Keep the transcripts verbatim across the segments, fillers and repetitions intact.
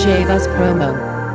J Buzz Promo.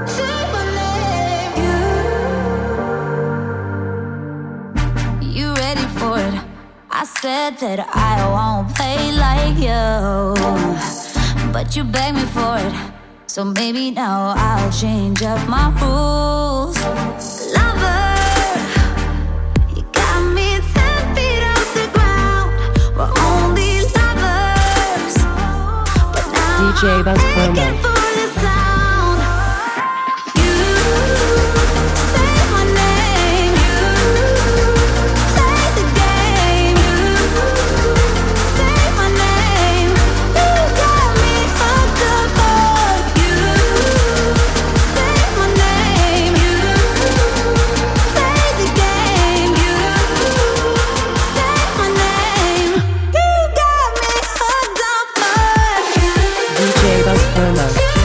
You ready for it? I said that I won't play like you, but you begged me for it. So maybe now I'll change up my rules. Lover, you got me ten feet off the ground. We're only lovers, but now D J Buzz I'm Promo. begging for the sound. You say my name. You play the game. You say my name. You got me hooked up on you. Say my name. You play the game. You say my name. You got me hooked up on you. D J Buzz Promo.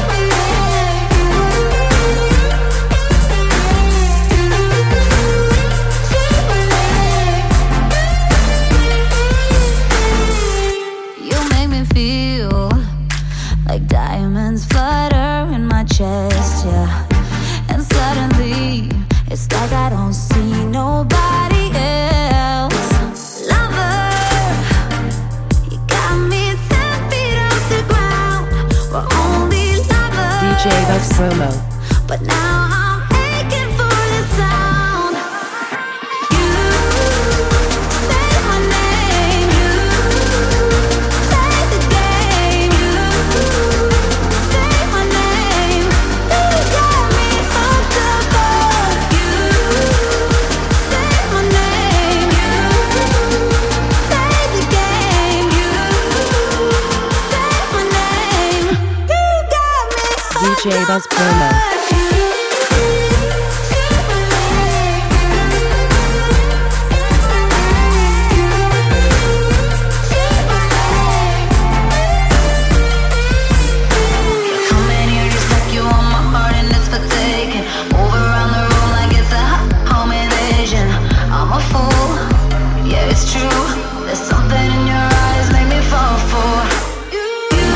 You make me feel like diamonds flutter in my chest, yeah. And suddenly, it's like I don't see nobody else. Lover, you got me ten feet off the ground. We're only lovers, D J Buzz Promo. but now I'm aching for the sound. You say my name. You play the game. You say my name. You got me hooked up on you. Say my name. You play the game. You say my name. You got me hooked D J Buzz Promo. up on you. Coming here just like you on my heart and it's for taking. Move around the room like it's a home invasion. I'm a fool, yeah it's true. There's something in your eyes make me fall for you.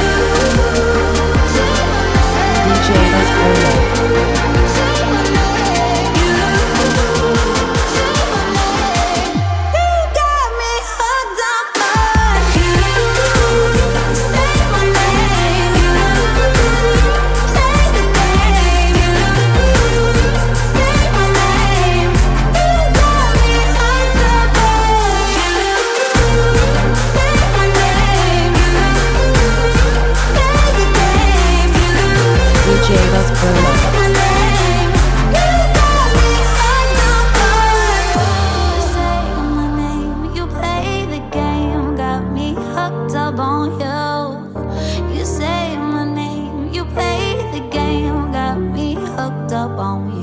D J Buzz Promo. You got me hooked up on you. Say my name. You play the game. You say my name. You got me hooked up on you. Say my name. You play the game. You D J Buzz Promo. my name. You got me hooked up on you. Say my name. You play the game. Got me hooked up on you. You say my name. You play the game. Got me hooked up on you.